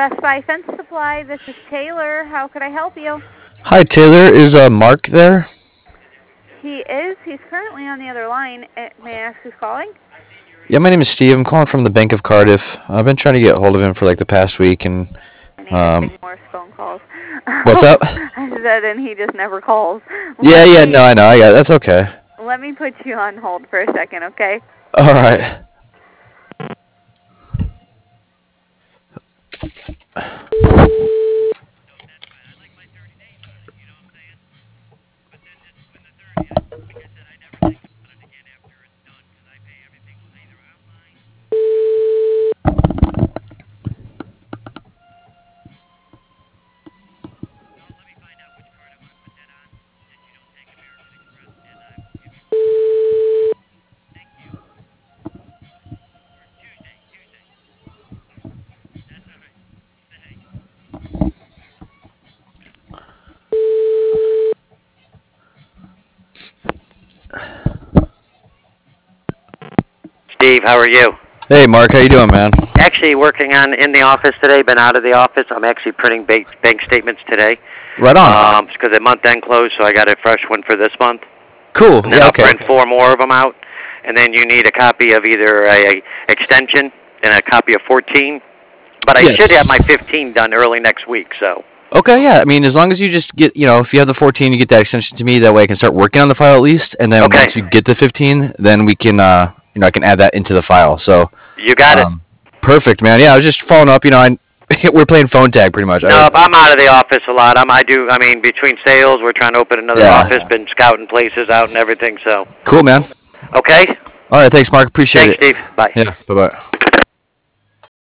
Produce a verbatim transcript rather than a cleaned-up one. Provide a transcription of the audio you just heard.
Best Buy Fence Supply. This is Taylor. How could I help you? Hi, Taylor. Is uh, Mark there? He is. He's currently on the other line. Uh, May I ask who's calling? Yeah, my name is Steve. I'm calling from the Bank of Cardiff. I've been trying to get hold of him for like the past week, and And he just um, ignores phone calls. what's up? I said, and he just never calls. Yeah, Let yeah, me, no, I know. I got it. That's okay. let me put you on hold for a second, okay? All right. Steve, how are you? Hey, Mark. How you doing, man? Actually working on in the office today, been out of the office. I'm actually printing bank, bank statements today. Right on. Um, because the month end closed, so I got a fresh one for this month. Cool. And then Yeah. I'll Okay. print four more of them out. And then you need a copy of either a, a extension and a copy of fourteen. But I Yes. should have my fifteen done early next week, so. Okay. Yeah. I mean, as long as you just get, you know, if you have the fourteen, you get that extension to me. That way, I can start working on the file at least. And then Okay. once you get the fifteen, then we can, uh, you know, I can add that into the file. So. You got um, Perfect, man. Yeah, I was just following up. You know, I we're playing phone tag pretty much. it. No, I'm out of the office a lot. I'm, I do, I mean, between sales, we're trying to open another Yeah. office, been scouting places out and everything, so. Cool, man. Okay? All right. Thanks, Mark. Appreciate Thanks, it. Steve. Bye. Yeah. Bye bye.